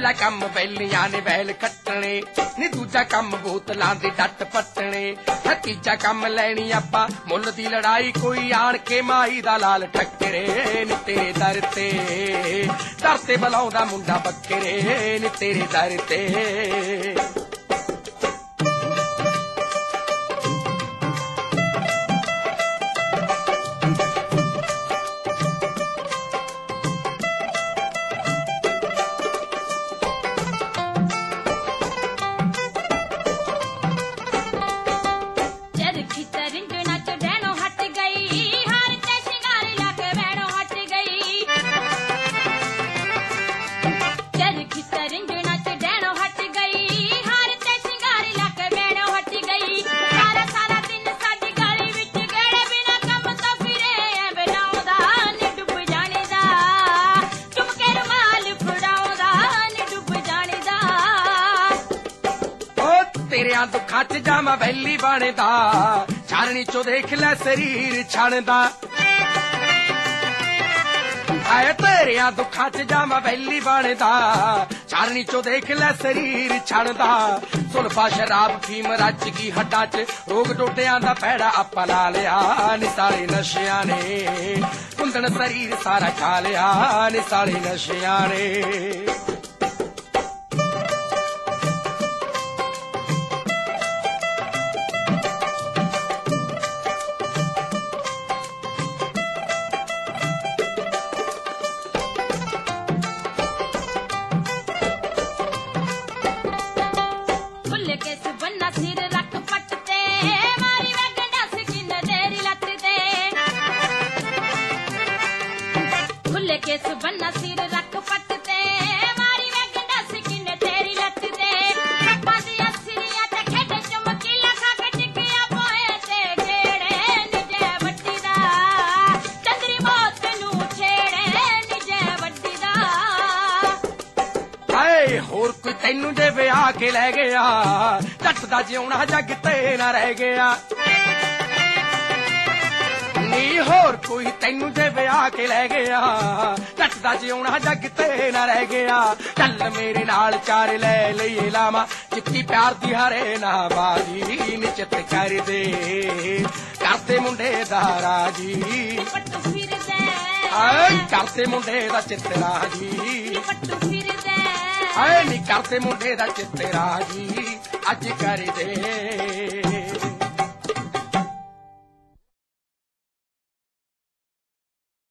ਪਹਿਲਾ ਕੰਮ ਵੈਲੀਆਂ ਨੇ ਵੈਲ ਕੱਟਣੇ ਨੀ, ਦੂਜਾ ਕੰਮ ਬੋਤਲਾਂ ਦੇ ਡੱਟ ਪੱਟਣੇ, ਤੀਜਾ ਕੰਮ ਲੈਣੀ ਆਪਾਂ ਮੁੱਲ ਦੀ ਲੜਾਈ, ਕੋਈ ਆਣ ਕੇ ਮਾਈ ਦਾ ਲਾਲ ਠੱਕਰੇ ਨੀ ਤੇਰੇ ਦਰ ਤੇ ਬੁਲਾਉਂਦਾ ਮੁੰਡਾ ਬੱਕਰੇ ਨੀ ਤੇਰੇ ਦਰ ਤੇ। ਤੇਰਿਆਂ ਦੁੱਖਾਂ ਚ ਜਾਵਾਂ ਵੈਲੀ ਬਣਦਾ, ਛਾਨਣੀ ਚੋਂ ਦੇਖ ਲੈ ਸਰੀਰ ਛਣਦਾ। ਆਏ ਤੇਰਿਆਂ ਦੁੱਖਾਂ ਚ ਜਾਵਾਂ ਵੈਲੀ ਬਣਦਾ, ਛਾਨਣੀ ਚੋਂ ਦੇਖ ਲੈ ਸਰੀਰ ਛਣਦਾ। ਸੁਲਫਾ ਸ਼ਰਾਬ ਫੀਮ ਰੱਜ ਗਈ ਹੱਡਾਂ ਚ, ਰੋਗ ਟੋਟਿਆਂ ਦਾ ਪੈੜਾ ਆਪਾਂ ਲਾ ਲਿਆ ਨੀ ਸਾਲੇ ਨਸ਼ਿਆਂ ਨੇ, ਕੁੰਦਨ ਸਰੀਰ ਸਾਰਾ ਖਾ ਲਿਆ ਨੀ ਸਾਲੇ ਨਸ਼ਿਆਂ ਨੇ। केस बन्ना सिर रख पट ते, मारी वे गंडा सिकिन तेरी लत ते, सप्पा दिया सिरिया ते खेडे चमकीला खा के टिकिया पोए ते जेड़े निजे वड्डी दा, चंद्री मौत नू छेड़े निजे वड्डी दा। हाय होर कोई तैनू जे विआह के लै गया, जट दा जिउणा जग ते ना रह गया नी, होर कोई तैनू जे विआह के लै गया, जट दा जिउणा जग ते ना रह गया। चल मेरे नाल चार लै लईए लावां, चिट्टी प्यार दी हरे ना बाजी निचत कर दे करते मुंडे दा राजी, पट्टू फिर दे आए करते मुंडे दा चित राजी, पट्टू फिर दे आए नी करते मुंडे दा चित राजी अज कर दे।